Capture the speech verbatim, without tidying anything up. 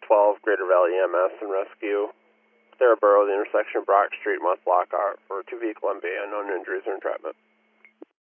twelve, Greater Valley E M S and Rescue. Sarah Borough, the intersection of Brock Street and West Lockhart for two vehicle M V A, unknown injuries or entrapment.